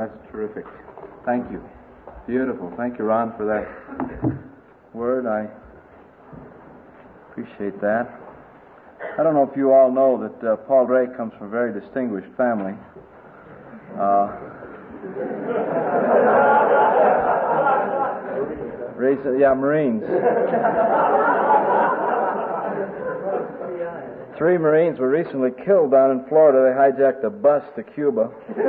that's terrific. Thank you. Beautiful. Thank you, Ron, for that word. I appreciate that. I don't know if you all know that Paul Drake comes from a very distinguished family. Marines. 3 Marines were recently killed down in Florida. They hijacked a bus to Cuba.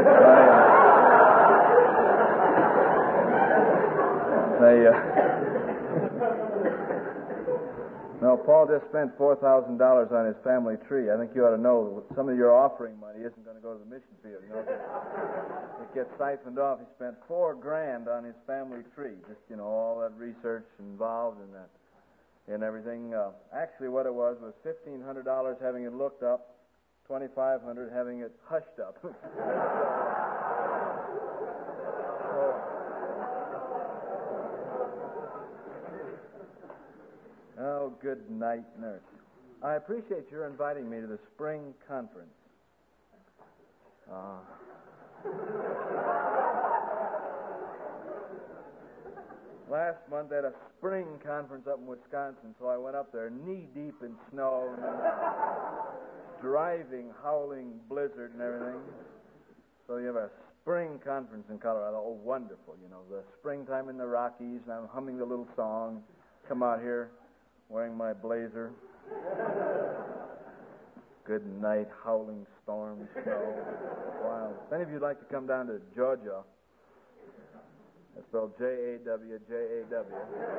No, Paul just spent $4,000 on his family tree. I think you ought to know that some of your offering money isn't going to go to the mission field. You know, it gets siphoned off. He spent $4,000 on his family tree. Just all that research involved in that and everything. Actually, what it was $1,500 having it looked up, $2,500 having it hushed up. Oh, good night, nurse. I appreciate your inviting me to the spring conference. Last month they had a spring conference up in Wisconsin, so I went up there knee-deep in snow, and driving, howling blizzard and everything. So you have a spring conference in Colorado. Oh, wonderful, the springtime in the Rockies, and I'm humming the little song. Come out here wearing my blazer. Good night, howling storm, snow. Wow. If any of you'd like to come down to Georgia, that's spelled Jawjaw.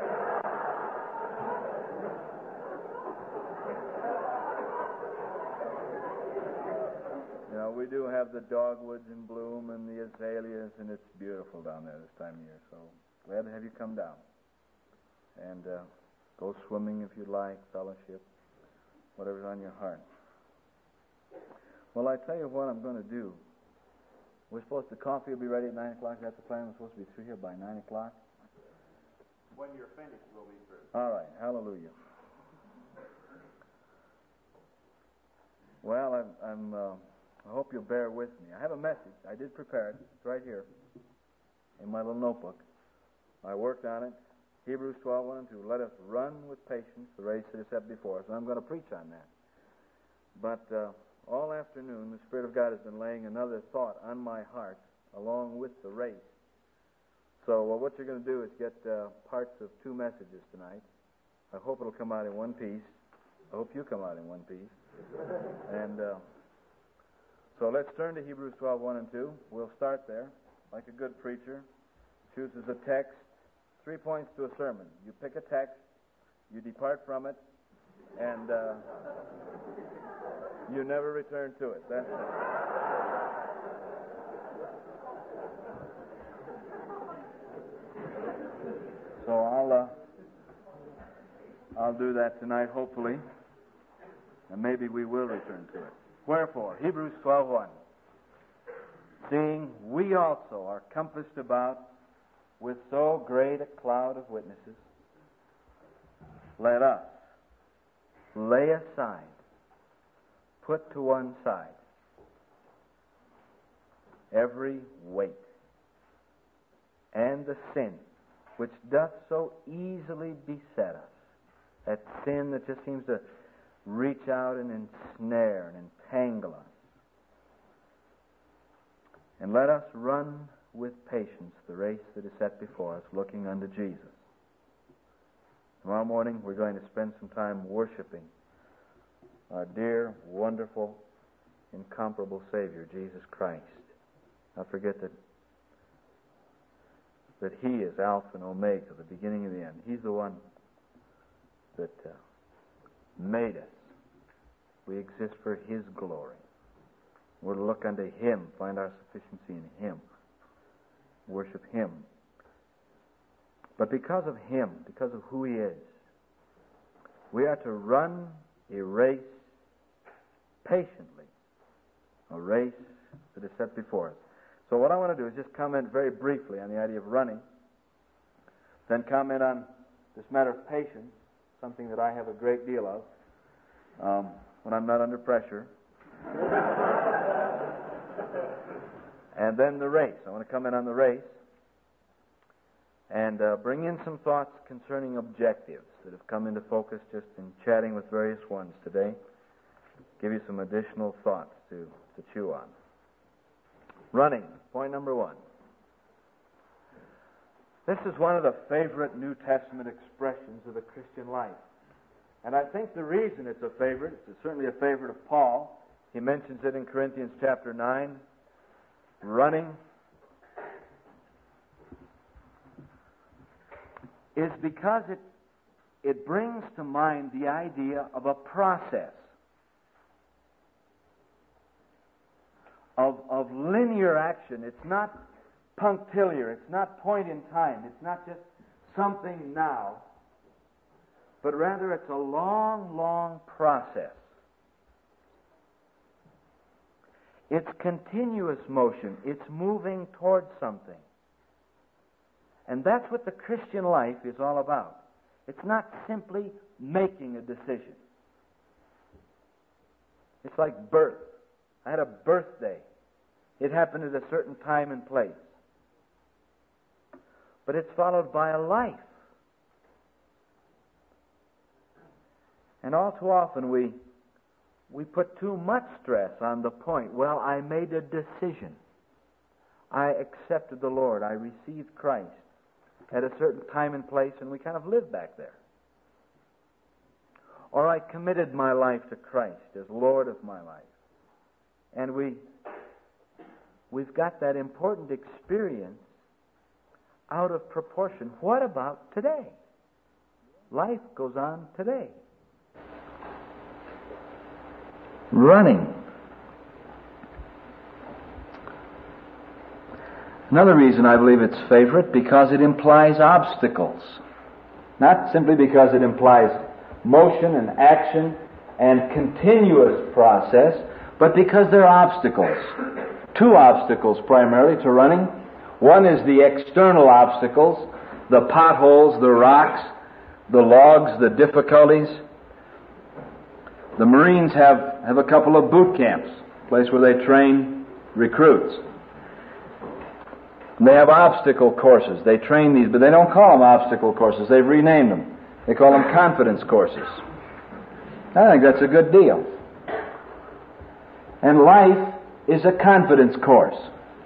We do have the dogwoods in bloom and the azaleas, and it's beautiful down there this time of year. So glad to have you come down. And go swimming if you like, fellowship, whatever's on your heart. Well, I tell you what I'm going to do. The coffee will be ready at 9 o'clock. That's the plan. We're supposed to be through here by 9 o'clock. When you're finished, we'll be through. All right. Hallelujah. Well, I hope you'll bear with me. I have a message. I did prepare it. It's right here in my little notebook. I worked on it. Hebrews 12:1 and 2. Let us run with patience the race that is set before us. And I'm going to preach on that. But all afternoon, the Spirit of God has been laying another thought on my heart along with the race. So what you're going to do is get parts of 2 messages tonight. I hope it'll come out in one piece. I hope you come out in one piece. And so let's turn to Hebrews 12:1 and 2. We'll start there. Like a good preacher, chooses a text. 3 points to a sermon. You pick a text, you depart from it, and you never return to it. That's it. So I'll do that tonight, hopefully, and maybe we will return to it. Wherefore, Hebrews 12:1. Seeing we also are compassed about with so great a cloud of witnesses, let us lay aside, put to one side, every weight and the sin which doth so easily beset us, that sin that just seems to reach out and ensnare and entangle us. And let us run with patience the race that is set before us, looking unto Jesus. Tomorrow morning we're going to spend some time worshiping our dear, wonderful, incomparable Savior, Jesus Christ. Don't forget that He is Alpha and Omega, the beginning and the end. He's the one that made us. We exist for His glory. We're to look unto Him, find our sufficiency in Him. Worship Him. But because of Him, because of who He is, we are to run a race patiently, a race that is set before us. So what I want to do is just comment very briefly on the idea of running, then comment on this matter of patience, something that I have a great deal of when I'm not under pressure. and then the race. I want to come in on the race and bring in some thoughts concerning objectives that have come into focus just in chatting with various ones today. Give you some additional thoughts to chew on. Running, point number 1. This is one of the favorite New Testament expressions of the Christian life. And I think the reason it's a favorite, it's certainly a favorite of Paul. He mentions it in Corinthians chapter 9. Running is because it brings to mind the idea of a process of linear action. It's not punctiliar. It's not point in time. It's not just something now, but rather it's a long, long process. It's continuous motion. It's moving towards something. And that's what the Christian life is all about. It's not simply making a decision. It's like birth. I had a birthday. It happened at a certain time and place. But it's followed by a life. And all too often we put too much stress on the point. Well, I made a decision. I accepted the Lord. I received Christ at a certain time and place, and we kind of live back there. Or I committed my life to Christ as Lord of my life. And we've got that important experience out of proportion. What about today? Life goes on today. Running. Another reason I believe it's favorite, because it implies obstacles. Not simply because it implies motion and action and continuous process, but because there are obstacles. Two obstacles primarily to running. One is the external obstacles, the potholes, the rocks, the logs, the difficulties. The Marines have a couple of boot camps, a place where they train recruits. And they have obstacle courses. They train these, but they don't call them obstacle courses. They've renamed them. They call them confidence courses. I think that's a good deal. And life is a confidence course.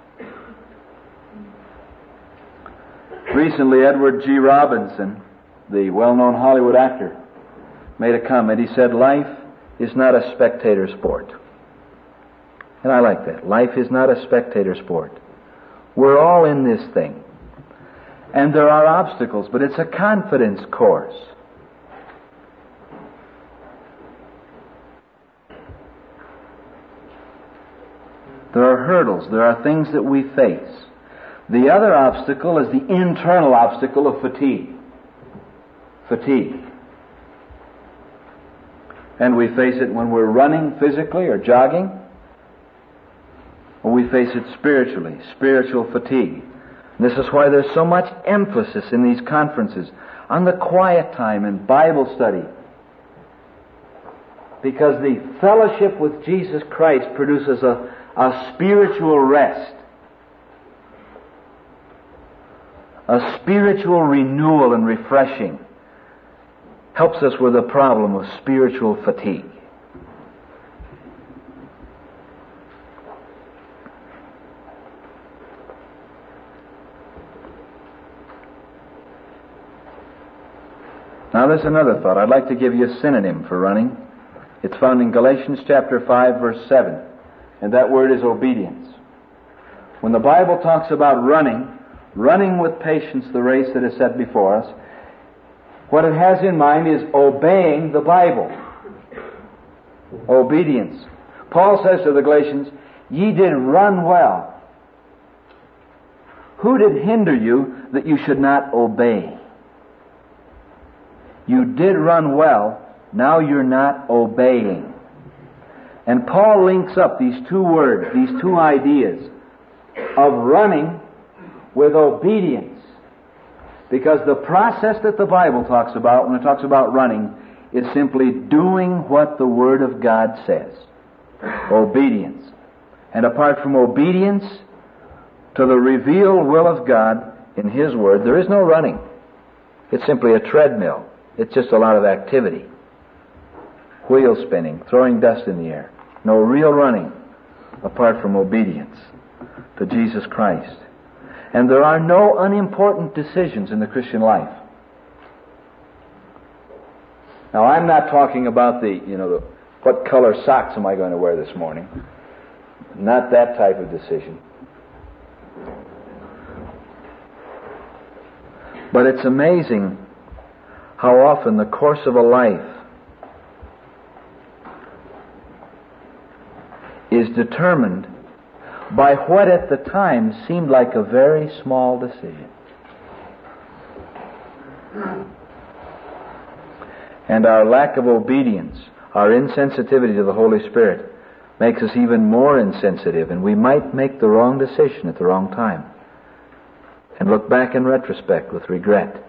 Recently, Edward G. Robinson, the well-known Hollywood actor, made a comment. He said, life is not a spectator sport. And I like that. Life is not a spectator sport. We're all in this thing. And there are obstacles, but it's a confidence course. There are hurdles. There are things that we face. The other obstacle is the internal obstacle of fatigue. Fatigue. And we face it when we're running physically or jogging, or we face it spiritually, spiritual fatigue. This is why there's so much emphasis in these conferences on the quiet time and Bible study. Because the fellowship with Jesus Christ produces a spiritual rest, a spiritual renewal and refreshing. Helps us with the problem of spiritual fatigue. Now there's another thought. I'd like to give you a synonym for running. It's found in Galatians chapter 5, verse 7. And that word is obedience. When the Bible talks about running with patience the race that is set before us, what it has in mind is obeying the Bible. Obedience. Paul says to the Galatians, ye did run well. Who did hinder you that you should not obey? You did run well, now you're not obeying. And Paul links up these two words, these two ideas of running with obedience. Because the process that the Bible talks about when it talks about running is simply doing what the Word of God says. Obedience. And apart from obedience, to the revealed will of God in His Word, there is no running. It's simply a treadmill. It's just a lot of activity. Wheel spinning, throwing dust in the air. No real running apart from obedience to Jesus Christ. And there are no unimportant decisions in the Christian life. Now, I'm not talking about what color socks am I going to wear this morning. Not that type of decision. But it's amazing how often the course of a life is determined by what at the time seemed like a very small decision. And our lack of obedience, our insensitivity to the Holy Spirit, makes us even more insensitive, and we might make the wrong decision at the wrong time and look back in retrospect with regret.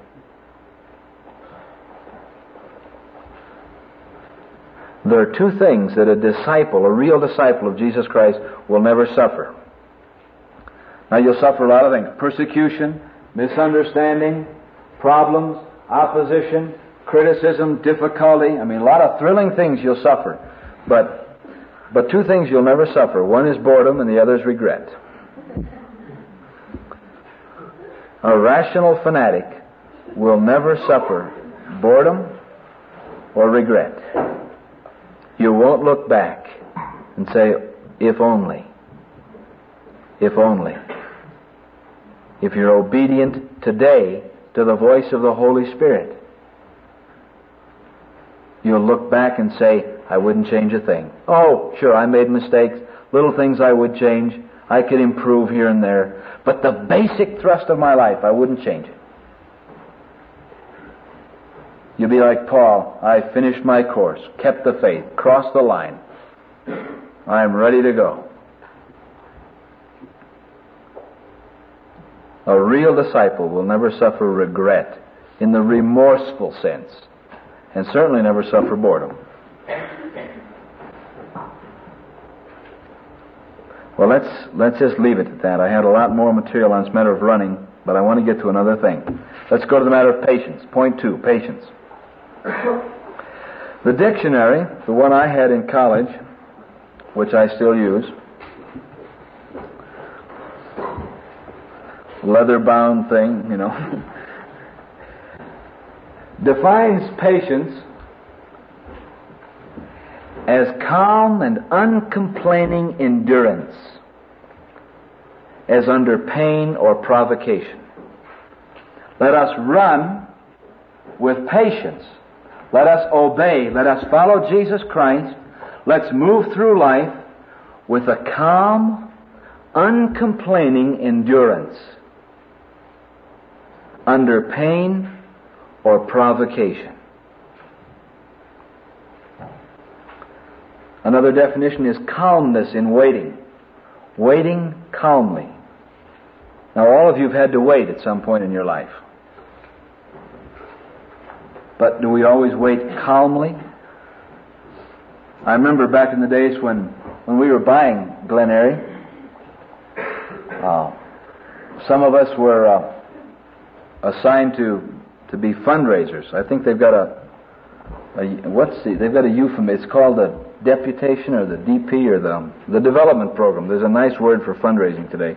There are two things that a real disciple of Jesus Christ, will never suffer. Now, you'll suffer a lot of things. Persecution, misunderstanding, problems, opposition, criticism, difficulty. A lot of thrilling things you'll suffer. But two things you'll never suffer. One is boredom and the other is regret. A rational fanatic will never suffer boredom or regret. You won't look back and say, if only. If only. If you're obedient today to the voice of the Holy Spirit, you'll look back and say, I wouldn't change a thing. Oh, sure, I made mistakes, little things I would change, I could improve here and there, but the basic thrust of my life, I wouldn't change it. You'll be like Paul, I finished my course, kept the faith, crossed the line. I'm ready to go. A real disciple will never suffer regret in the remorseful sense, and certainly never suffer boredom. Well, let's just leave it at that. I had a lot more material on this matter of running, but I want to get to another thing. Let's go to the matter of patience. Point 2, patience. The dictionary, the one I had in college, which I still use, leather-bound thing, defines patience as calm and uncomplaining endurance as under pain or provocation. Let us run with patience. Let us obey. Let us follow Jesus Christ. Let's move through life with a calm, uncomplaining endurance under pain or provocation. Another definition is calmness in waiting. Waiting calmly. Now, all of you have had to wait at some point in your life. But do we always wait calmly? I remember back in the days when we were buying Glen Eyrie, some of us were assigned to be fundraisers. I think they've got they've got a euphemism. It's called the deputation or the DP or the development program. There's a nice word for fundraising today.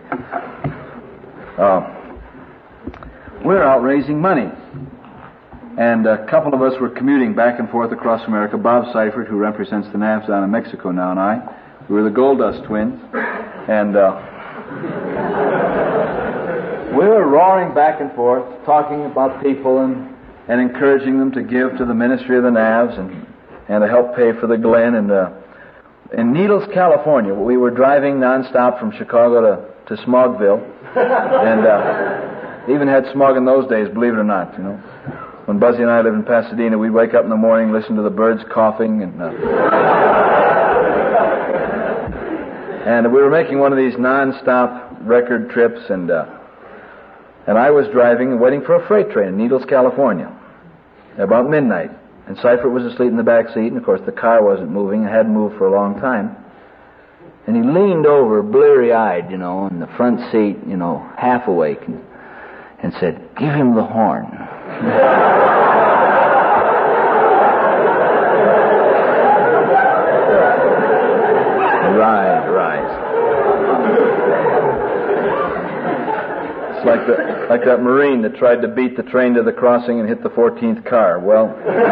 We're out raising money. And a couple of us were commuting back and forth across America. Bob Seifert, who represents the NAVs down in Mexico now, and I. We were the Gold Dust twins. And we were roaring back and forth, talking about people and encouraging them to give to the ministry of the NAVs and to help pay for the Glen. And in Needles, California, we were driving nonstop from Chicago to Smogville. And even had smog in those days, believe it or not, When Buzzy and I lived in Pasadena, we'd wake up in the morning, listen to the birds coughing, and we were making one of these non-stop record trips, and I was driving and waiting for a freight train in Needles, California, about midnight. And Seifert was asleep in the back seat, and of course the car wasn't moving. It hadn't moved for a long time. And he leaned over, bleary-eyed, in the front seat, half awake, and said, "Give him the horn." Right. It's like that Marine that tried to beat the train to the crossing and hit the 14th car. Well,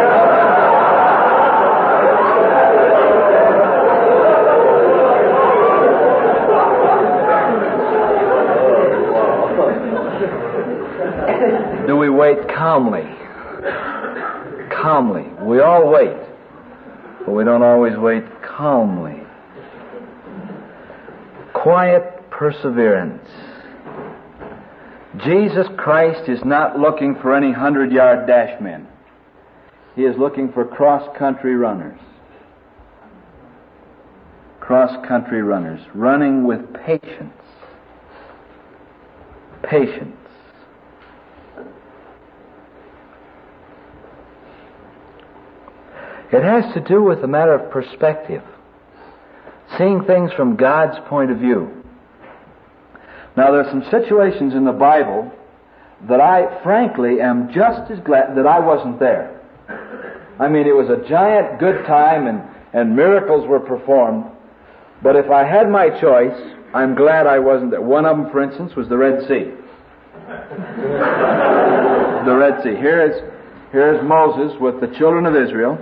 do we wait calmly? Calmly. We all wait, but we don't always wait calmly. Quiet perseverance. Jesus Christ is not looking for any 100-yard dash men. He is looking for cross-country runners. Cross-country runners, running with patience. Patience. It has to do with a matter of perspective. Seeing things from God's point of view. Now, there are some situations in the Bible that I, frankly, am just as glad that I wasn't there. I mean, it was a giant good time and miracles were performed. But if I had my choice, I'm glad I wasn't there. One of them, for instance, was the Red Sea. The Red Sea. Here's Moses with the children of Israel.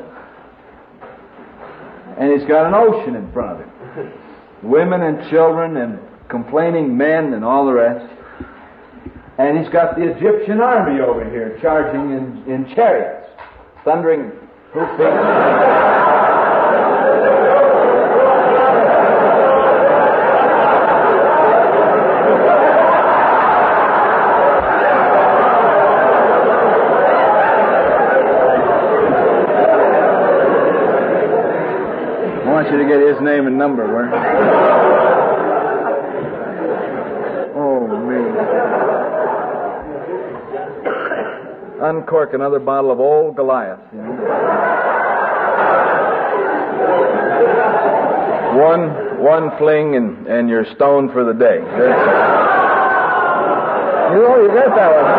And he's got an ocean in front of him. Women and children and complaining men and all the rest. And he's got the Egyptian army over here charging in chariots, thundering hoofbeats. I want you to get his name and number, Werner. Oh, me. Uncork another bottle of Old Goliath. One fling and you're stoned for the day. You got that one.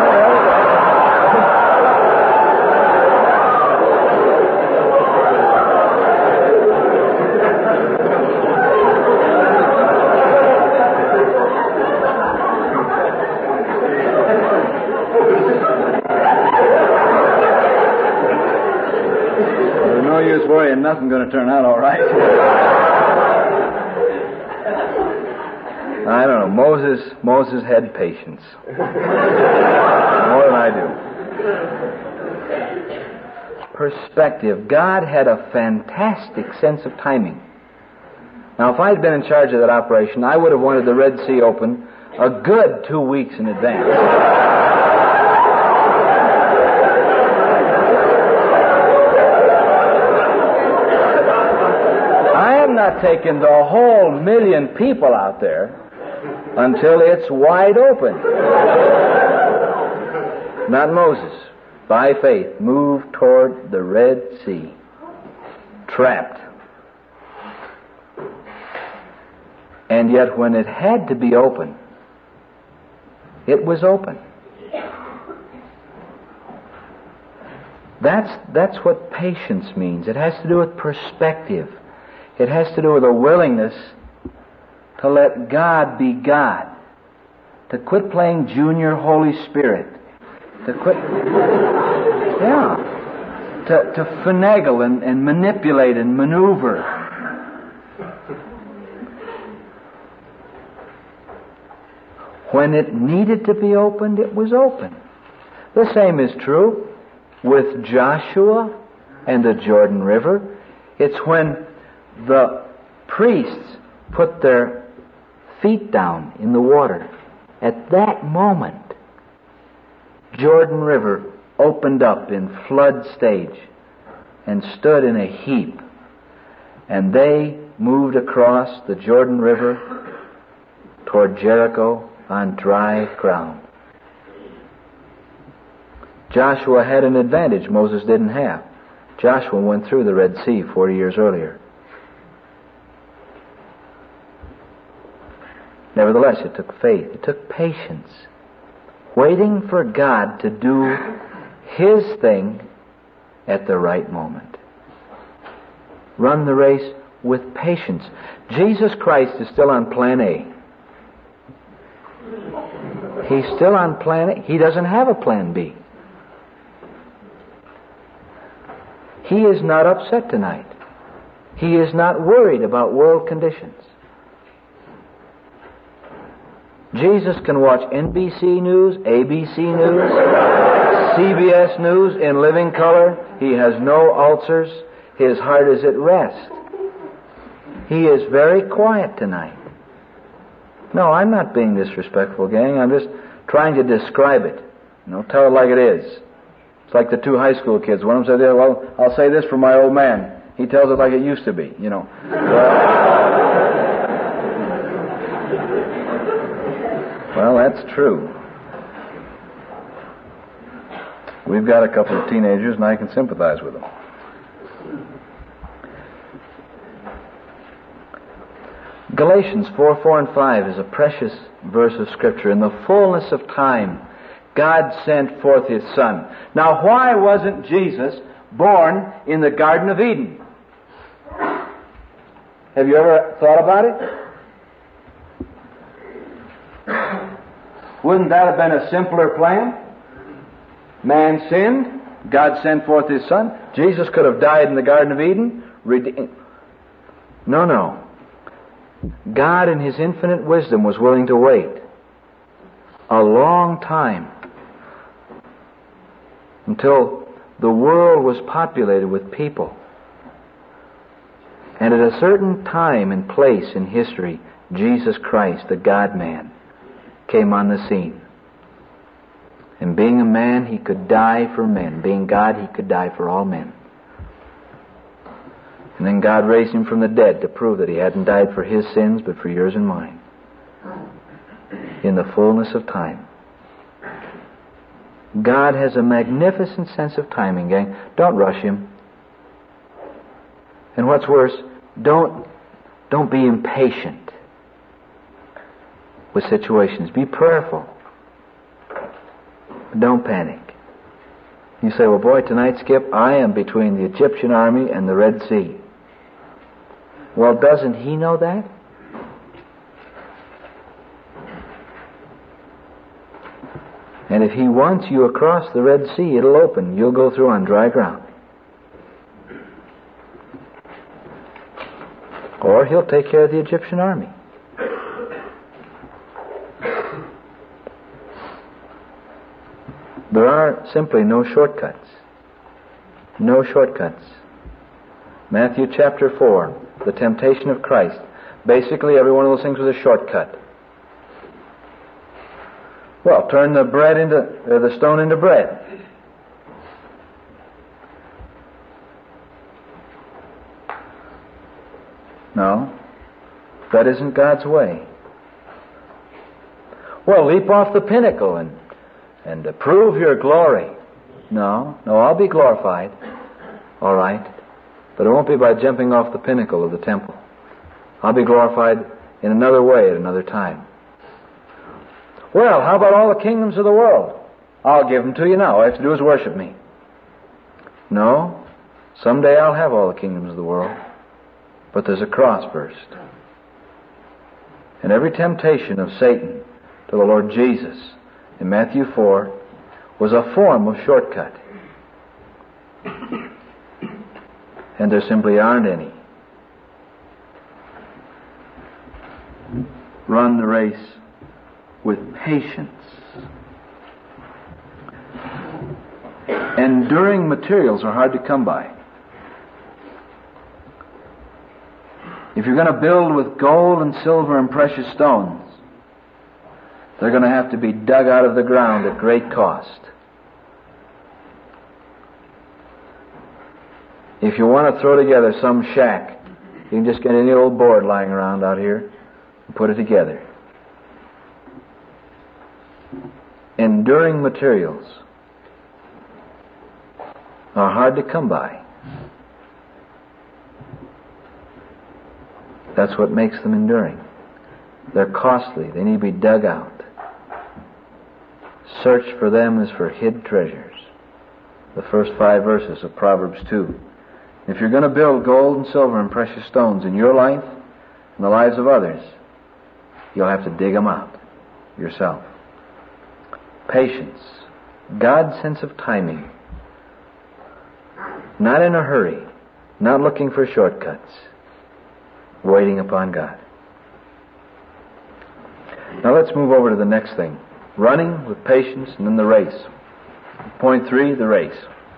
There's no use worrying, nothing's going to turn out all right. I don't know. Moses had patience. More than I do. Perspective. God had a fantastic sense of timing. Now, if I had been in charge of that operation, I would have wanted the Red Sea open a good 2 weeks in advance. I am not taking the whole million people out there until it's wide open. Not Moses. By faith, moved toward the Red Sea. Trapped. And yet when it had to be open, it was open. That's what patience means. It has to do with perspective. It has to do with a willingness to let God be God. To quit playing junior Holy Spirit. To quit... To finagle and manipulate and maneuver. When it needed to be opened, it was open. The same is true with Joshua and the Jordan River. It's when the priests put their feet down in the water. At that moment, Jordan River opened up in flood stage and stood in a heap. And they moved across the Jordan River toward Jericho on dry ground. Joshua had an advantage Moses didn't have. Joshua went through the Red Sea 40 years earlier. Nevertheless, it took faith. It took patience. Waiting for God to do His thing at the right moment. Run the race with patience. Jesus Christ is still on plan A. He's still on plan A. He doesn't have a plan B. He is not upset tonight. He is not worried about world conditions. Jesus can watch NBC News, ABC News, CBS News in living color. He has no ulcers. His heart is at rest. He is very quiet tonight. No, I'm not being disrespectful, gang. I'm just trying to describe it. Tell it like it is. It's like the two high school kids. One of them said, well, I'll say this for my old man. He tells it like it used to be, Well, that's true. We've got a couple of teenagers, and I can sympathize with them. Galatians 4:4 and 5 is a precious verse of Scripture. In the fullness of time, God sent forth His Son. Now, why wasn't Jesus born in the Garden of Eden? Have you ever thought about it? Wouldn't that have been a simpler plan? Man sinned. God sent forth His Son. Jesus could have died in the Garden of Eden. No. God in His infinite wisdom was willing to wait a long time until the world was populated with people. And at a certain time and place in history, Jesus Christ, the God-man, came on the scene. And being a man, He could die for men. Being God, He could die for all men. And then God raised Him from the dead to prove that He hadn't died for His sins, but for yours and mine. In the fullness of time. God has a magnificent sense of timing, gang. Don't rush Him. And what's worse, don't be impatient with situations. Be prayerful. Don't panic. You say, well, boy, tonight, Skip, I am between the Egyptian army and the Red Sea. Well, doesn't He know that? And if He wants you across the Red Sea, it'll open. You'll go through on dry ground. Or He'll take care of the Egyptian army. There are simply no shortcuts. No shortcuts. Matthew chapter 4, the temptation of Christ. Basically, every one of those things was a shortcut. Well, turn the stone into bread. No, that isn't God's way. Well, leap off the pinnacle and prove your glory. No, I'll be glorified. All right. But it won't be by jumping off the pinnacle of the temple. I'll be glorified in another way at another time. Well, how about all the kingdoms of the world? I'll give them to you now. All you have to do is worship me. No, someday I'll have all the kingdoms of the world. But there's a cross first. And every temptation of Satan to the Lord Jesus in Matthew 4 was a form of shortcut. And there simply aren't any. Run the race with patience. Enduring materials are hard to come by. If you're going to build with gold and silver and precious stones, they're going to have to be dug out of the ground at great cost. If you want to throw together some shack, you can just get any old board lying around out here and put it together. Enduring materials are hard to come by. That's what makes them enduring. They're costly. They need to be dug out. Search for them as for hid treasures. The first 5 verses of Proverbs 2. If you're going to build gold and silver and precious stones in your life and the lives of others, you'll have to dig them out yourself. Patience. God's sense of timing. Not in a hurry. Not looking for shortcuts. Waiting upon God. Now let's move over to the next thing. Running with patience and then the race. Point 3, the race.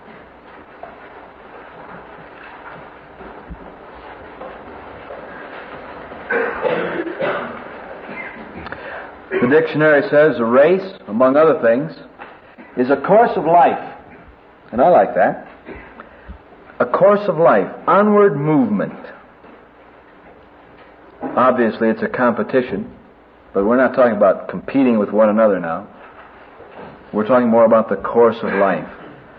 The dictionary says a race, among other things, is a course of life. And I like that. A course of life. Onward movement. Obviously, it's a competition, but we're not talking about competing with one another now. We're talking more about the course of life.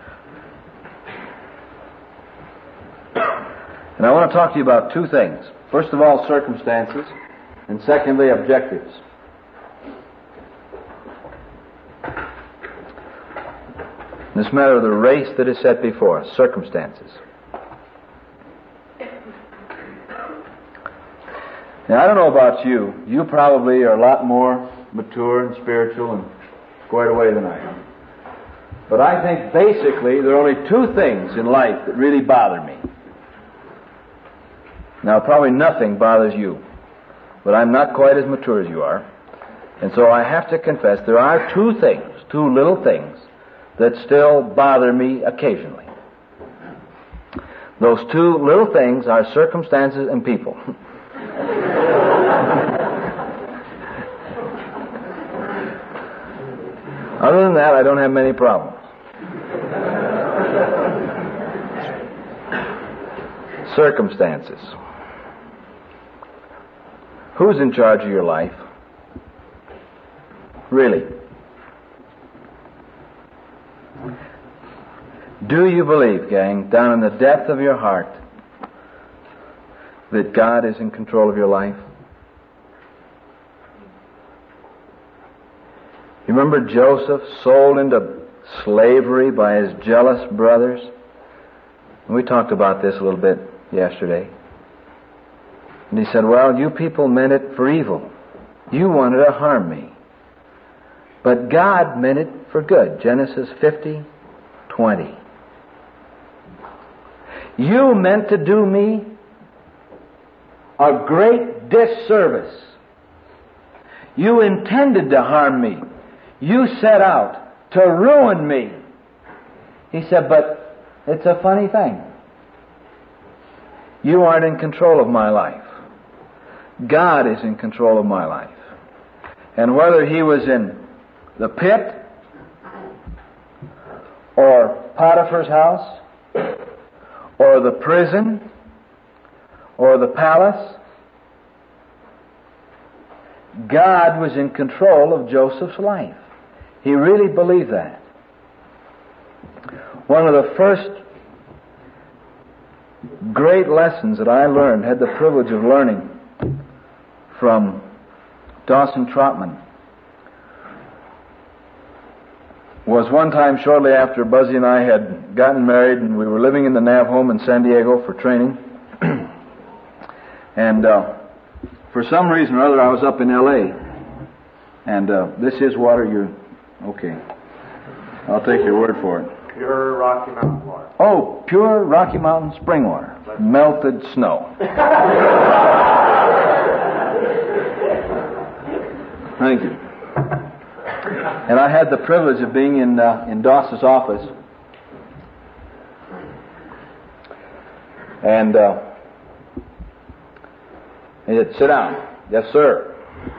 And I want to talk to you about 2 things. First of all, circumstances, and secondly, objectives. This matter of the race that is set before us, circumstances. Now, I don't know about you. You probably are a lot more mature and spiritual and squared away than I am. But I think basically there are only 2 things in life that really bother me. Now, probably nothing bothers you. But I'm not quite as mature as you are. And so I have to confess there are 2 things, 2 little things, that still bother me occasionally. Those 2 little things are circumstances and people. Other than that, I don't have many problems. Circumstances. Who's in charge of your life? Really? Do you believe, gang, down in the depth of your heart, that God is in control of your life? You remember Joseph sold into slavery by his jealous brothers? And we talked about this a little bit yesterday. And he said, well, you people meant it for evil. You wanted to harm me. But God meant it for good. Genesis 50:20. You meant to do me a great disservice. You intended to harm me. You set out to ruin me. He said, but it's a funny thing. You aren't in control of my life. God is in control of my life. And whether he was in the pit or Potiphar's house or the prison or the palace, God was in control of Joseph's life. He really believed that. One of the first great lessons that I learned, had the privilege of learning from Dawson Trotman, was one time shortly after Buzzy and I had gotten married and we were living in the Nav home in San Diego for training. And for some reason or other I was up in L.A. And this is water. Okay. I'll take your word for it. Pure Rocky Mountain water. Oh, pure Rocky Mountain spring water. Melted snow. Thank you. And I had the privilege of being in Doss's office. And he said, sit down. Yes, sir.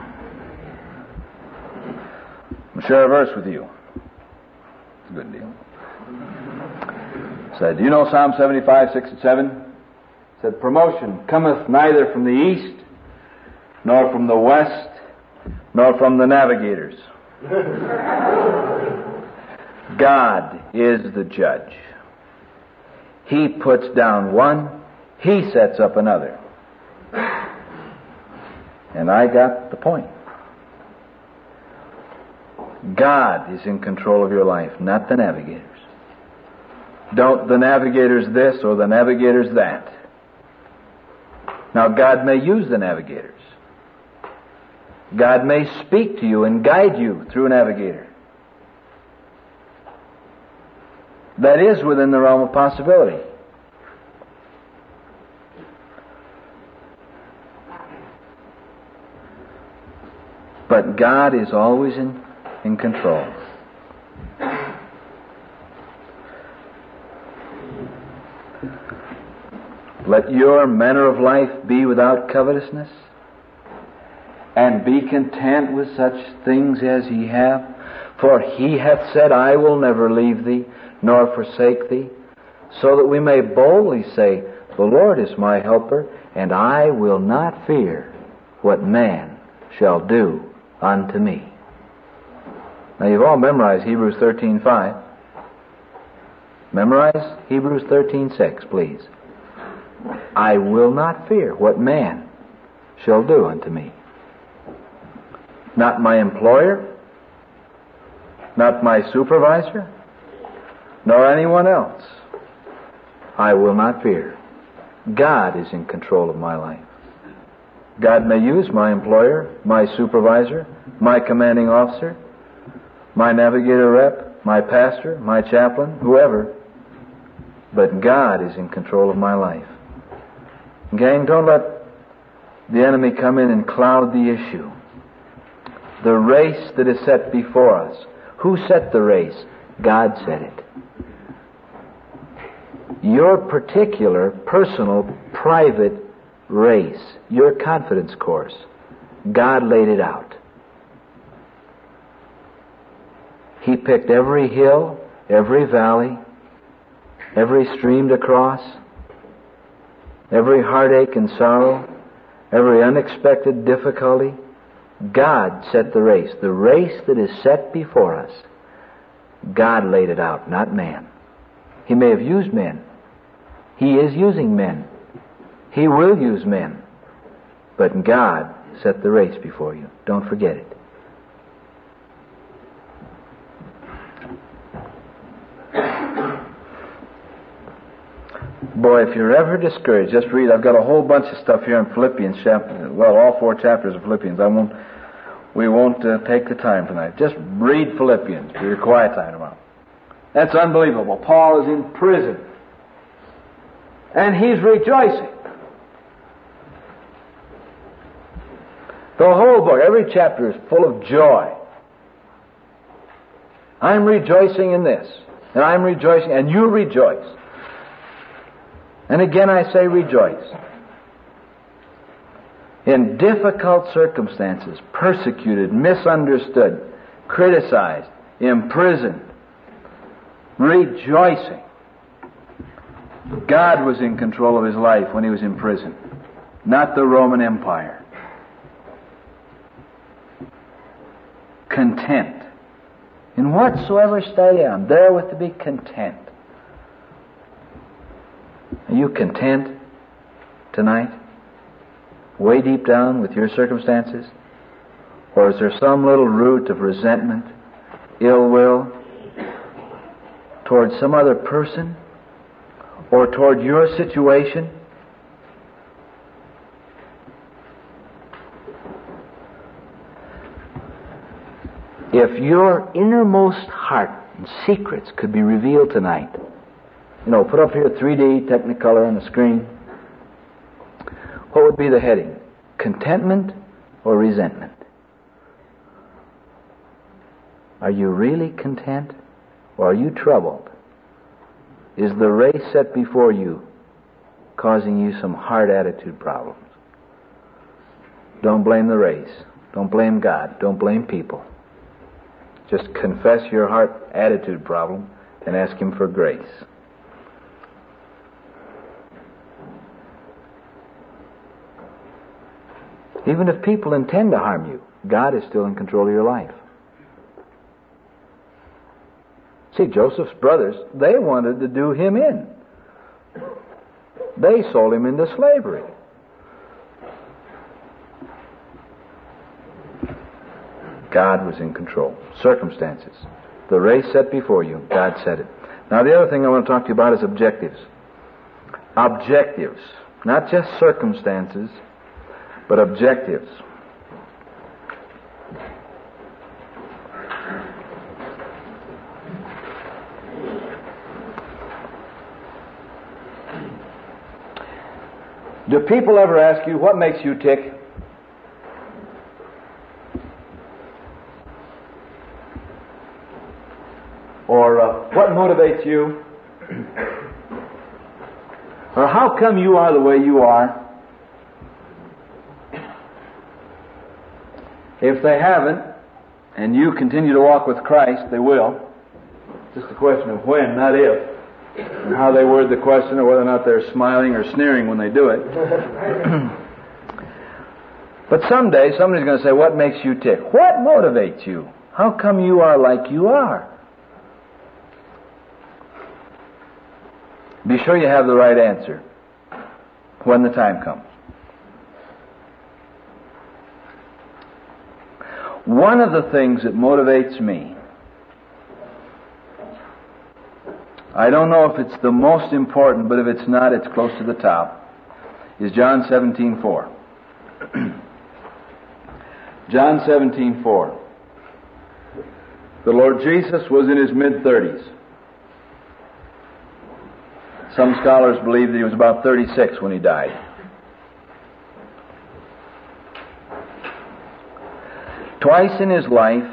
I'll share a verse with you. Good deal. Said, do you know Psalm 75, 6 and 7? Said, promotion cometh neither from the east, nor from the west, nor from the navigators. God is the judge. He puts down one, he sets up another. And I got the point. God is in control of your life, not the navigators. Don't the navigators this or the navigators that. Now, God may use the navigators. God may speak to you and guide you through a navigator. That is within the realm of possibility. But God is always in control. Let your manner of life be without covetousness, and be content with such things as ye have. For he hath said, I will never leave thee, nor forsake thee, so that we may boldly say, the Lord is my helper, and I will not fear what man shall do unto me. Now you've all memorized Hebrews 13:5. Memorize Hebrews 13:6, please. I will not fear what man shall do unto me. Not my employer, not my supervisor, nor anyone else. I will not fear. God is in control of my life. God may use my employer, my supervisor, my commanding officer, my navigator rep, my pastor, my chaplain, whoever. But God is in control of my life. Gang, don't let the enemy come in and cloud the issue. The race that is set before us. Who set the race? God set it. Your particular, personal, private race, your confidence course, God laid it out. He picked every hill, every valley, every stream to cross, every heartache and sorrow, every unexpected difficulty. God set the race. The race that is set before us, God laid it out, not man. He may have used men. He is using men. He will use men. But God set the race before you. Don't forget it. Boy, if you're ever discouraged, just read. I've got a whole bunch of stuff here in Philippians chapter. Well, all 4 chapters of Philippians. We won't take the time tonight. Just read Philippians for your quiet time tomorrow. That's unbelievable. Paul is in prison, and he's rejoicing. The whole book, every chapter is full of joy. I'm rejoicing in this, and I'm rejoicing, and you rejoice. And again I say rejoice. In difficult circumstances, persecuted, misunderstood, criticized, imprisoned, rejoicing. God was in control of his life when he was in prison, not the Roman Empire. Content. In whatsoever state I am, therewith to be content. Are you content tonight? Way deep down with your circumstances? Or is there some little root of resentment, ill will toward some other person or toward your situation? If your innermost heart and secrets could be revealed tonight, put up here 3D Technicolor on the screen. What would be the heading? Contentment or resentment? Are you really content or are you troubled? Is the race set before you causing you some hard attitude problems? Don't blame the race. Don't blame God. Don't blame people. Just confess your heart attitude problem and ask Him for grace. Even if people intend to harm you, God is still in control of your life. See, Joseph's brothers, they wanted to do him in. They sold him into slavery. God was in control. Circumstances. The race set before you, God set it. Now the other thing I want to talk to you about is objectives. Objectives. Not just circumstances, but objectives. Do people ever ask you, what makes you tick? Or what motivates you? Or how come you are the way you are? If they haven't, and you continue to walk with Christ, they will. It's just a question of when, not if. And how they word the question, or whether or not they're smiling or sneering when they do it. But someday somebody's going to say, what makes you tick? What motivates you? How come you are like you are? Be sure you have the right answer when the time comes. One of the things that motivates me, I don't know if it's the most important, but if it's not, it's close to the top, is John 17:4. John 17:4. The Lord Jesus was in his mid-30s. Some scholars believe that he was about 36 when he died. Twice in his life,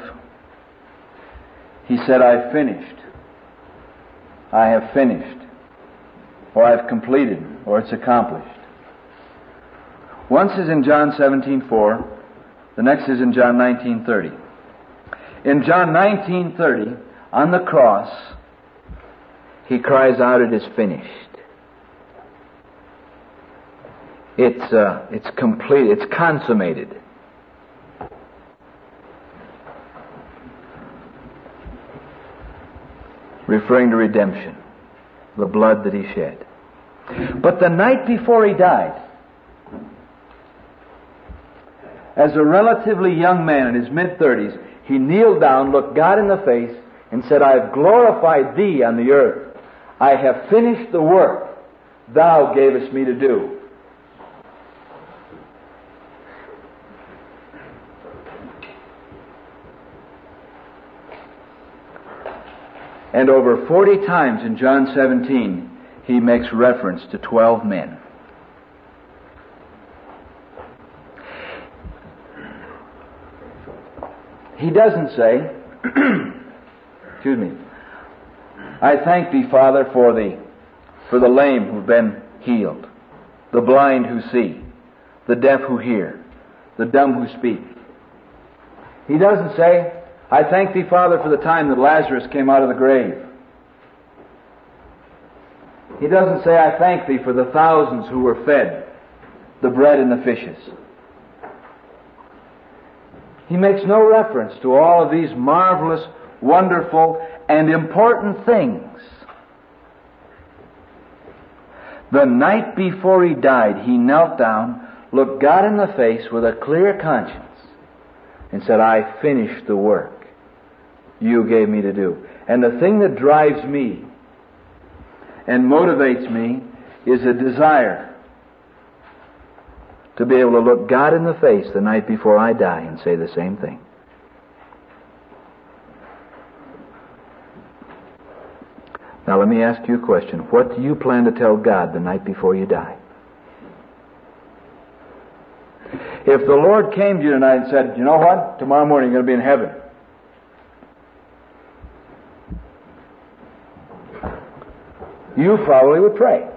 he said, I've finished. I have finished. Or I've completed. Or it's accomplished. Once is in John 17:4. The next is in John 19:30. In John 19:30, on the cross, he cries out, it is finished. It's complete. It's consummated. Referring to redemption, the blood that he shed. But the night before he died, as a relatively young man in his mid-30s, he kneeled down, looked God in the face, and said, I have glorified thee on the earth. I have finished the work thou gavest me to do. And over 40 times in John 17, he makes reference to 12 men. He doesn't say, excuse me, I thank thee, Father, for the lame who've been healed, the blind who see, the deaf who hear, the dumb who speak. He doesn't say, I thank thee, Father, for the time that Lazarus came out of the grave. He doesn't say, I thank thee for the thousands who were fed, the bread and the fishes. He makes no reference to all of these marvelous, wonderful, and important things. The night before he died, he knelt down, looked God in the face with a clear conscience, and said, I finished the work you gave me to do. And the thing that drives me and motivates me is a desire to be able to look God in the face the night before I die and say the same thing. Now let me ask you a question. What do you plan to tell God the night before you die? If the Lord came to you tonight and said, you know what? Tomorrow morning you're going to be in heaven. You probably would pray.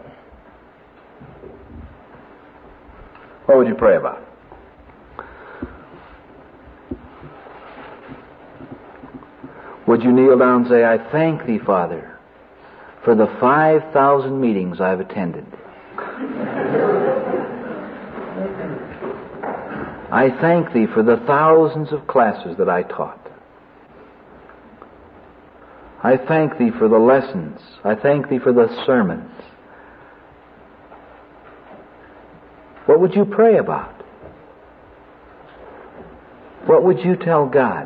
What would you pray about? Would you kneel down and say, I thank thee, Father, for the 5,000 meetings I've attended. I thank thee for the thousands of classes that I taught. I thank thee for the lessons. I thank thee for the sermons. What would you pray about? What would you tell God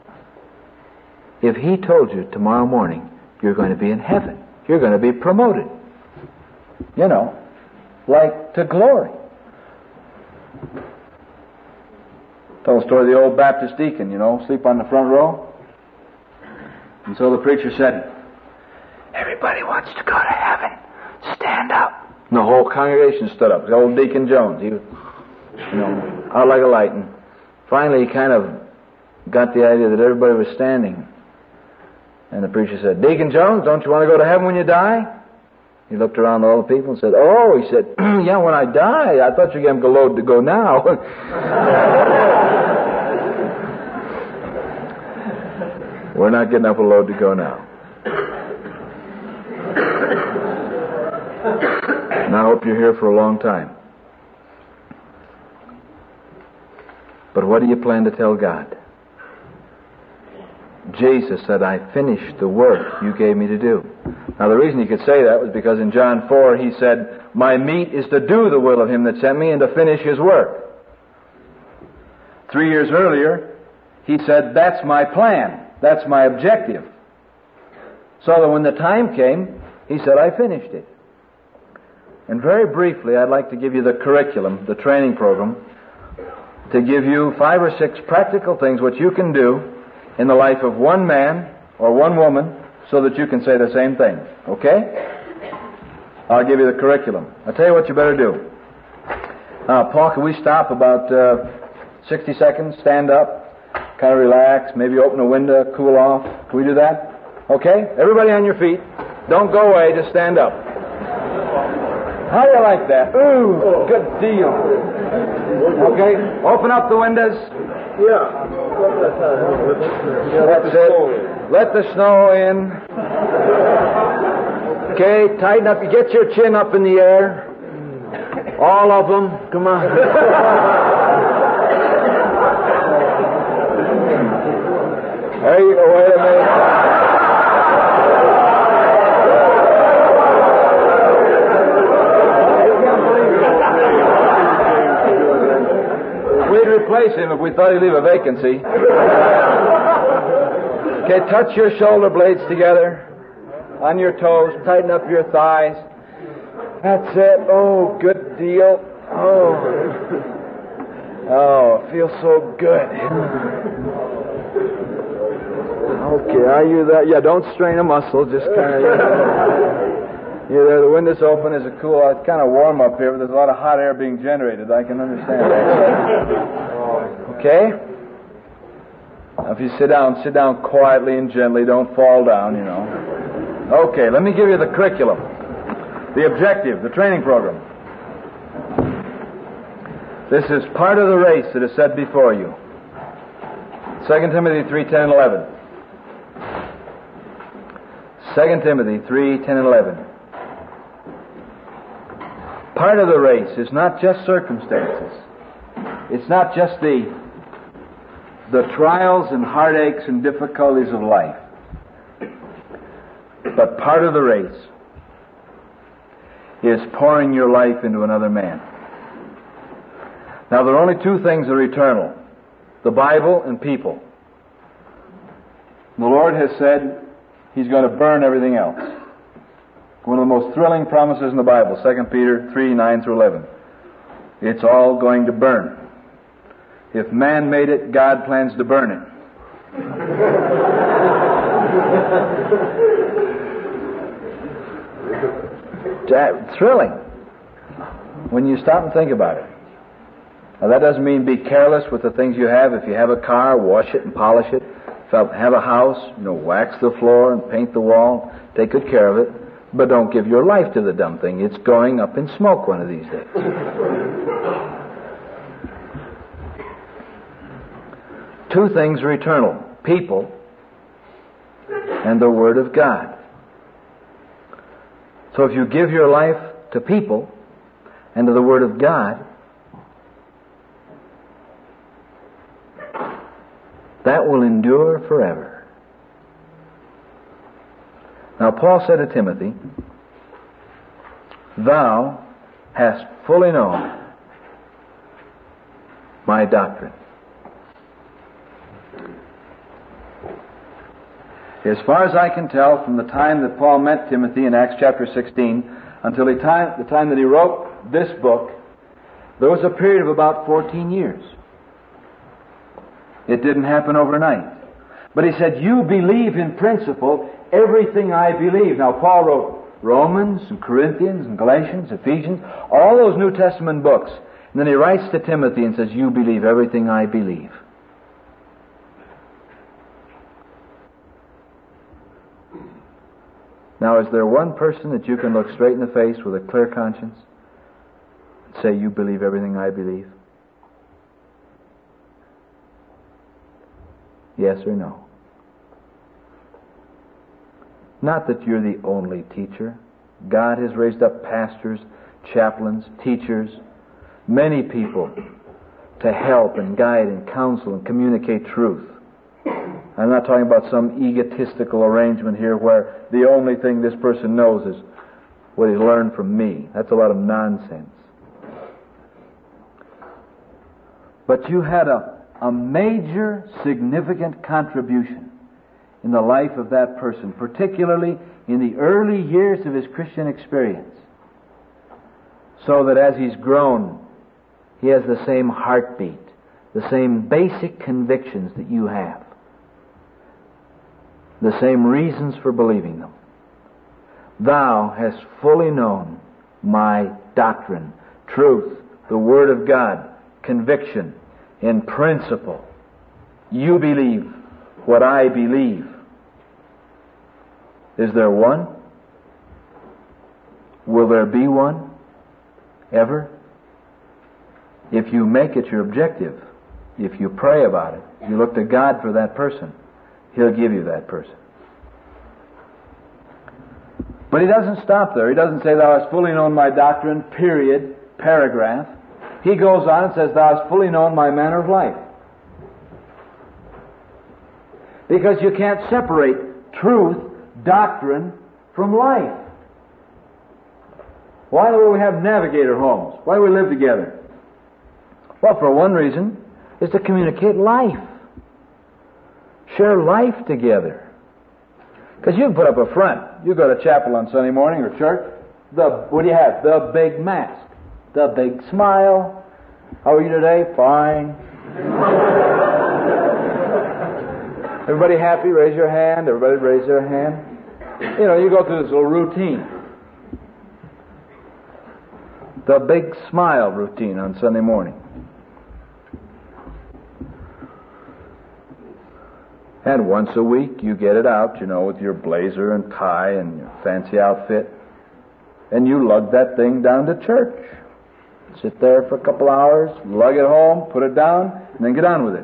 if He told you tomorrow morning you're going to be in heaven? You're going to be promoted. You know, like to glory. Tell the story of the old Baptist deacon, sleep on the front row. And so the preacher said, "Everybody wants to go to heaven. Stand up." And the whole congregation stood up. The old Deacon Jones, he was, out like a light. And finally he kind of got the idea that everybody was standing. And the preacher said, "Deacon Jones, don't you want to go to heaven when you die?" He looked around at all the people and said, "Oh," he said, "yeah, when I die. I thought you gave him a load to go now." We're not getting up a load to go now. And I hope you're here for a long time. But what do you plan to tell God? Jesus said, "I finished the work you gave me to do." Now the reason he could say that was because in John 4 he said, "My meat is to do the will of him that sent me and to finish his work." 3 years earlier he said, "That's my plan. That's my objective." So that when the time came, he said, "I finished it." And very briefly, I'd like to give you the curriculum, the training program, to give you 5 or 6 practical things which you can do in the life of one man or one woman so that you can say the same thing. Okay? I'll give you the curriculum. I'll tell you what you better do. Paul, can we stop about 60 seconds, stand up, kind of relax, maybe open a window, cool off? Can we do that? Okay? Everybody on your feet. Don't go away, just stand up. How do you like that? Ooh, good deal. Okay, open up the windows. Yeah. That's it. Let the snow in. Okay, tighten up. Get your chin up in the air. All of them. Come on. There you go. Wait a minute. We'd replace him if we thought he'd leave a vacancy. Okay, touch your shoulder blades together. On your toes, tighten up your thighs. That's it. Oh, good deal. Oh, it feels so good. Okay, are you there? Yeah, don't strain a muscle, just kind of... You're there, the window's open, it's cool. It's kind of warm up here, but there's a lot of hot air being generated. I can understand that. Okay? Now, if you sit down quietly and gently. Don't fall down, Okay, let me give you the curriculum, the objective, the training program. This is part of the race that is set before you. 2 Timothy 3:10 and 11. 2 Timothy 3:10 and 11. Part of the race is not just circumstances. It's not just the trials and heartaches and difficulties of life. But part of the race is pouring your life into another man. Now, there are only 2 things that are eternal: the Bible and people. The Lord has said He's going to burn everything else. One of the most thrilling promises in the Bible, 2 Peter 3:9 through 11. It's all going to burn. If man made it, God plans to burn it. Thrilling when you stop and think about it. Now, that doesn't mean be careless with the things you have. If you have a car, wash it and polish it. If you have a house, wax the floor and paint the wall. Take good care of it. But don't give your life to the dumb thing. It's going up in smoke one of these days. Two things are eternal: people and the Word of God. So if you give your life to people and to the Word of God, that will endure forever. Now, Paul said to Timothy, "Thou hast fully known my doctrine." As far as I can tell, from the time that Paul met Timothy in Acts chapter 16 until the time that he wrote this book, there was a period of about 14 years. It didn't happen overnight. But he said, you believe in principle everything I believe. Now, Paul wrote Romans and Corinthians and Galatians, Ephesians, all those New Testament books. And then he writes to Timothy and says, you believe everything I believe. Now, is there one person that you can look straight in the face with a clear conscience and say, you believe everything I believe? Yes or no? Not that you're the only teacher. God has raised up pastors, chaplains, teachers, many people to help and guide and counsel and communicate truth. I'm not talking about some egotistical arrangement here where the only thing this person knows is what he's learned from me. That's a lot of nonsense. But you had a major, significant contribution in the life of that person, particularly in the early years of his Christian experience, so that as he's grown, he has the same heartbeat, the same basic convictions that you have, the same reasons for believing them. Thou hast fully known my doctrine, truth, the Word of God, conviction, in principle. You believe what I believe. Is there one? Will there be one? Ever? If you make it your objective, if you pray about it, you look to God for that person, He'll give you that person. But He doesn't stop there. He doesn't say, thou hast fully known my doctrine, period, paragraph. He goes on and says, thou hast fully known my manner of life. Because you can't separate truth, doctrine, from life. Why do we have navigator homes? Why do we live together? Well, for one reason, is to communicate life. Share life together. Because you can put up a front. You go to chapel on Sunday morning or church. What do you have? The big mask. The big smile. How are you today? Fine. Everybody happy? Raise your hand. Everybody raise their hand. You know, you go through this little routine. The big smile routine on Sunday morning. And once a week you get it out, you know, with your blazer and tie and your fancy outfit. And you lug that thing down to church. Sit there for a couple hours, lug it home, put it down, and then get on with it.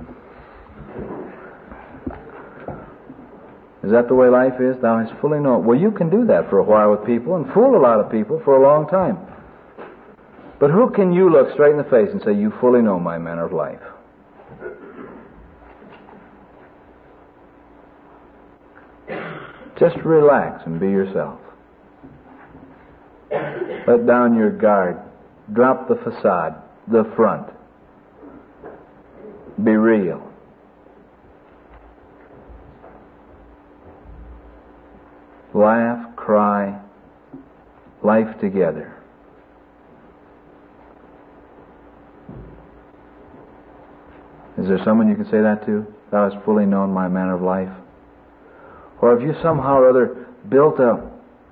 Is that the way life is? Thou hast fully known. Well, you can do that for a while with people and fool a lot of people for a long time. But who can you look straight in the face and say, you fully know my manner of life? Just relax and be yourself. Let down your guard. Drop the facade, the front. Be real. Laugh, cry, life together. Is there someone you can say that to? Thou hast fully known my manner of life. Or have you somehow or other built a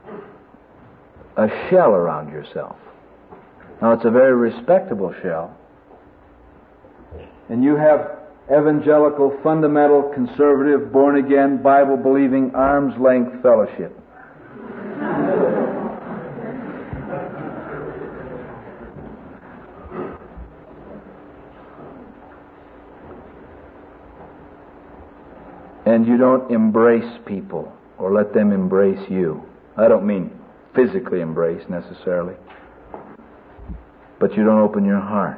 shell around yourself? Now, it's a very respectable shell. And you have evangelical, fundamental, conservative, born-again, Bible-believing, arm's-length fellowship. And you don't embrace people or let them embrace you. I don't mean physically embrace necessarily, but you don't open your heart.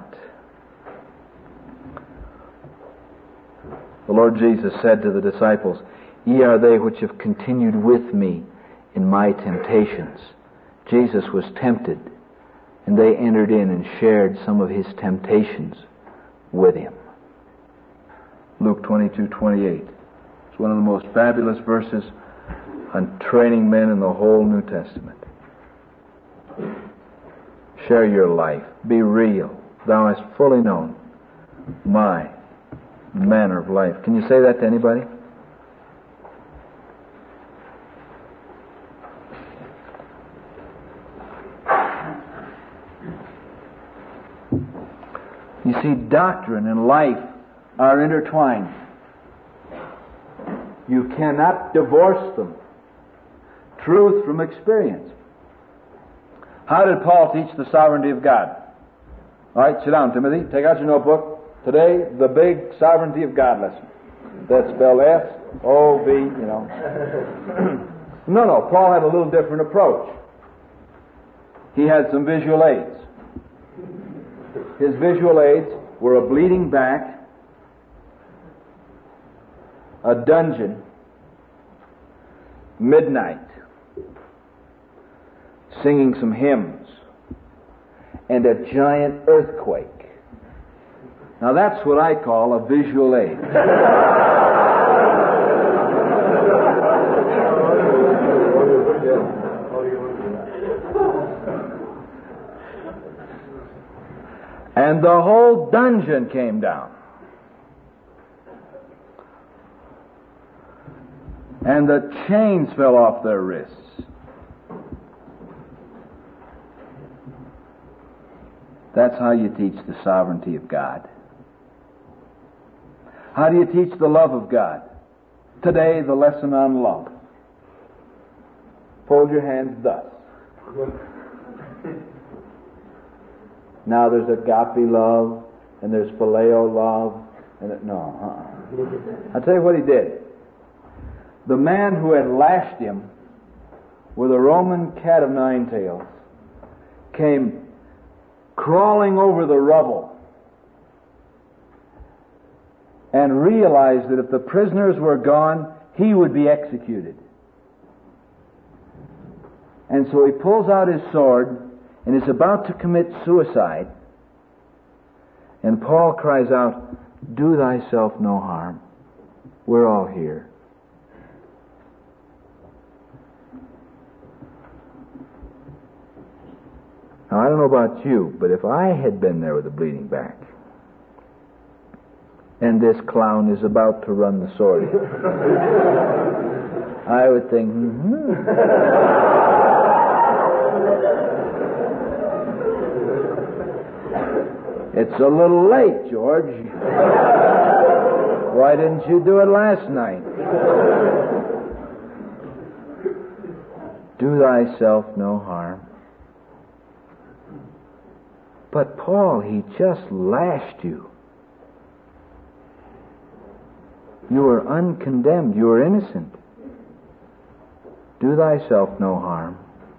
The Lord Jesus said to the disciples, ye are they which have continued with me in my temptations. Jesus was tempted, and they entered in and shared some of his temptations with him. Luke 22:28. It's one of the most fabulous verses on training men in the whole New Testament. Share your life. Be real. Thou hast fully known my manner of life. Can you say that to anybody? You see, doctrine and life are intertwined. You cannot divorce them. Truth from experience. How did Paul teach the sovereignty of God? All right, sit down, Timothy. Take out your notebook. Today, the big sovereignty of God lesson. That's spelled S-O-V, you know. No, Paul had a little different approach. He had some visual aids. His visual aids were a bleeding back, a dungeon, midnight, singing some hymns, and a giant earthquake. Now that's what I call a visual aid. And the whole dungeon came down. And the chains fell off their wrists. That's how you teach the sovereignty of God. How do you teach the love of God? Today, the lesson on love. Fold your hands thus. Now there's agape love, and there's phileo love, and I'll tell you what he did. The man who had lashed him with a Roman cat of nine tails came crawling over the rubble and realized that if the prisoners were gone, he would be executed. And so he pulls out his sword and is about to commit suicide. And Paul cries out, "Do thyself no harm. We're all here." Now, I don't know about you, but if I had been there with a bleeding back, and this clown is about to run the sword, I would think, It's a little late, George. Why didn't you do it last night? Do thyself no harm. But Paul, he just lashed you. You were uncondemned. You were innocent. Do thyself no harm.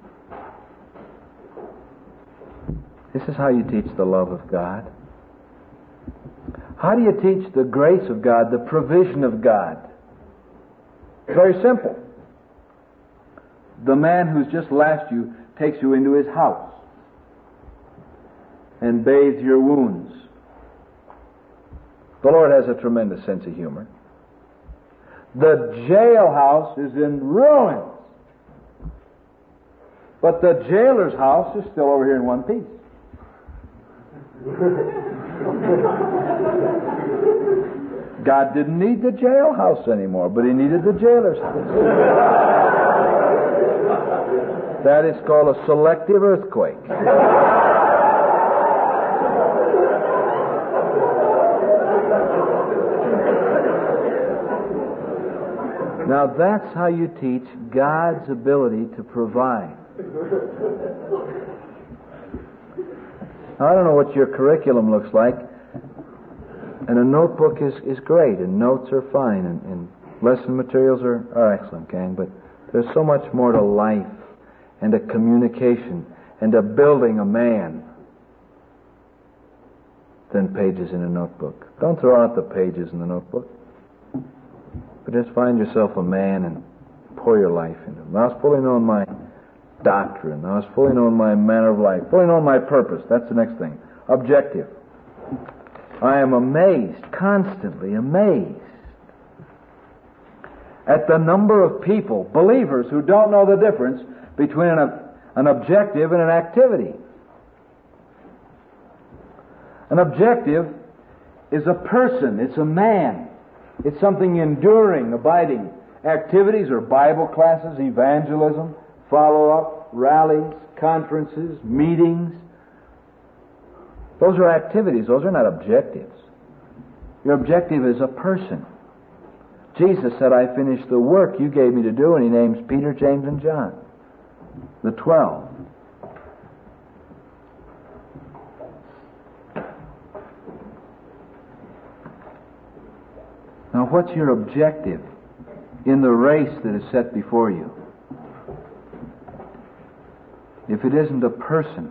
This is how you teach the love of God. How do you teach the grace of God, the provision of God? Very simple. The man who's just lashed you takes you into his house and bathes your wounds. The Lord has a tremendous sense of humor. The jailhouse is in ruins, but the jailer's house is still over here in one piece. God didn't need the jailhouse anymore, but he needed the jailer's house. That is called a selective earthquake. Now that's how you teach God's ability to provide. Now, I don't know what your curriculum looks like, and a notebook is great, and notes are fine, and lesson materials are excellent, gang, but there's so much more to life and a communication and a building a man than pages in a notebook. Don't throw out the pages in the notebook, but just find yourself a man and pour your life into it. Now, it's fully known my doctrine. Now, it's fully known my manner of life. Fully known my purpose. That's the next thing. Objective. I am amazed, constantly amazed, at the number of people, believers, who don't know the difference between an objective and an activity. An objective is a person, it's a man, it's something enduring, abiding. Activities are Bible classes, evangelism, follow-up, rallies, conferences, meetings. Those are activities, those are not objectives. Your objective is a person. Jesus said, I finished the work you gave me to do, and He names Peter, James, and John, the 12. Now, what's your objective in the race that is set before you? If it isn't a person,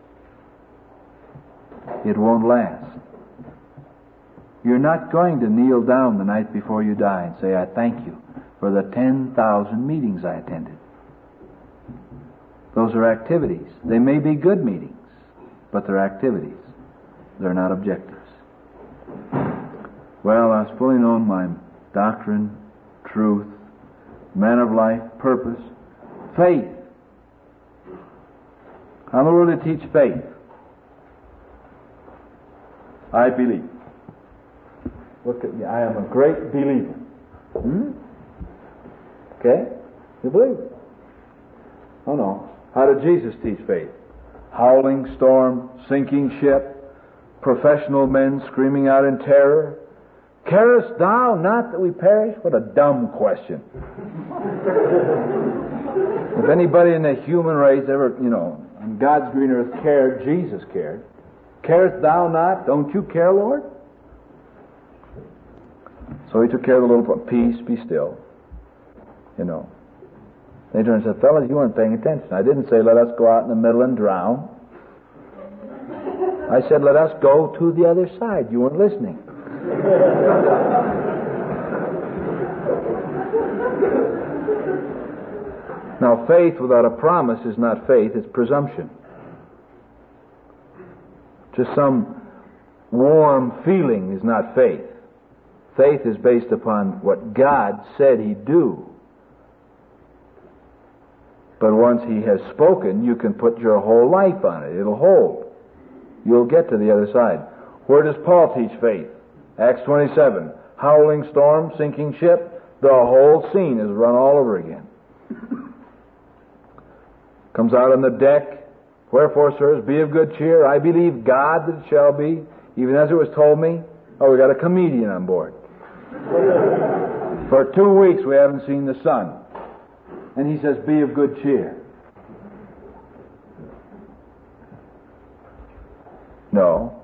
it won't last. You're not going to kneel down the night before you die and say, I thank you for the 10,000 meetings I attended. Those are activities. They may be good meetings, but they're activities. They're not objectives. Well, I was fully known my doctrine, truth, man of life, purpose, faith. How in the world do you teach faith? I believe. Look at me. I am a great believer. Okay? You believe it? Oh no. How did Jesus teach faith? Howling storm, sinking ship, professional men screaming out in terror. Carest thou not that we perish? What a dumb question. If anybody in the human race ever, on God's green earth cared, Jesus cared. Carest thou not? Don't you care, Lord? So He took care of the little peace, be still. Then He turned and said, fellas, you weren't paying attention. I didn't say let us go out in the middle and drown. I said let us go to the other side. You weren't listening. Now, faith without a promise is not faith, it's presumption. Just some warm feeling is not faith. Faith is based upon what God said He'd do. But once He has spoken, you can put your whole life on it. It'll hold. You'll get to the other side. Where does Paul teach faith? Acts 27. Howling storm, sinking ship. The whole scene is run all over again. Comes out on the deck. Wherefore, sirs, be of good cheer. I believe God that it shall be, even as it was told me. Oh, we got a comedian on board. For 2 weeks we haven't seen the sun. And he says, be of good cheer. No.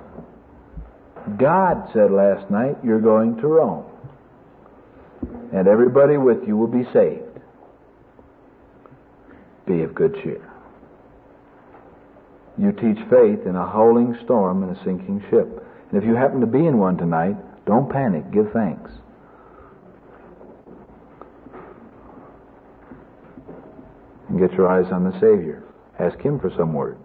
God said last night, you're going to Rome. And everybody with you will be saved. Be of good cheer. You teach faith in a howling storm and a sinking ship. And if you happen to be in one tonight, don't panic. Give thanks. And get your eyes on the Savior. Ask Him for some word.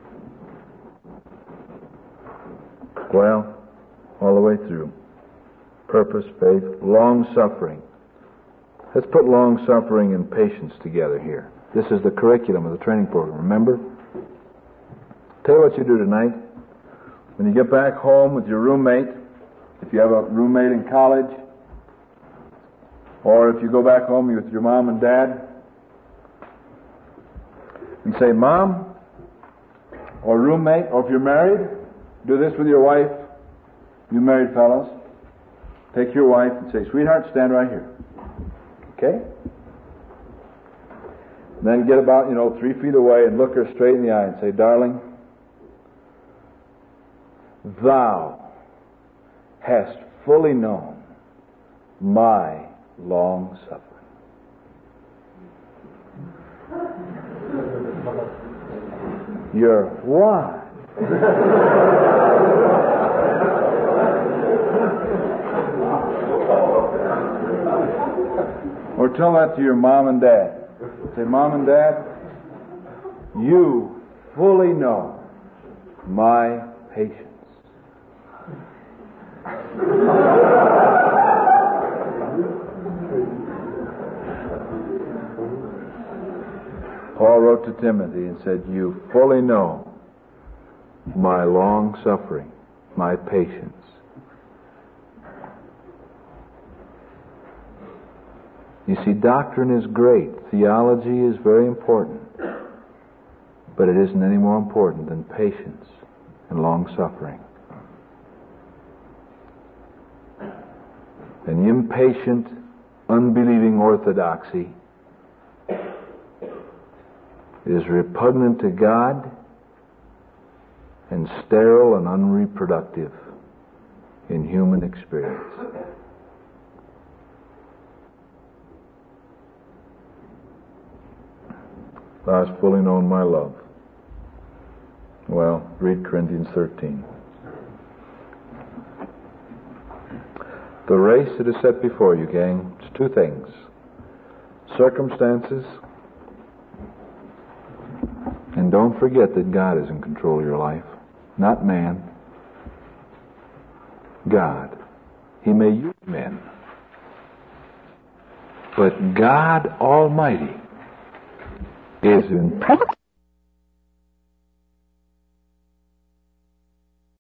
Well, all the way through. Purpose, faith, long-suffering. Let's put long-suffering and patience together here. This is the curriculum of the training program. Remember? Tell you what you do tonight. When you get back home with your roommate, if you have a roommate in college, or if you go back home with your mom and dad, and say, Mom, or roommate, or if you're married, do this with your wife. You married fellows, take your wife and say, sweetheart, stand right here. Okay? And then get about, 3 feet away and look her straight in the eye and say, darling, thou hast fully known my long suffering. Your what? Or tell that to your mom and dad. Say, Mom and Dad, you fully know my patience. Paul wrote to Timothy and said, you fully know my long suffering, my patience. You see, doctrine is great. Theology is very important. But it isn't any more important than patience and long suffering. An impatient, unbelieving orthodoxy is repugnant to God and sterile and unreproductive in human experience. Thou hast fully known my love. Well, read Corinthians 13. The race that is set before you, gang, it's two things. Circumstances, and don't forget that God is in control of your life, not man. God. He may use men. But God Almighty is in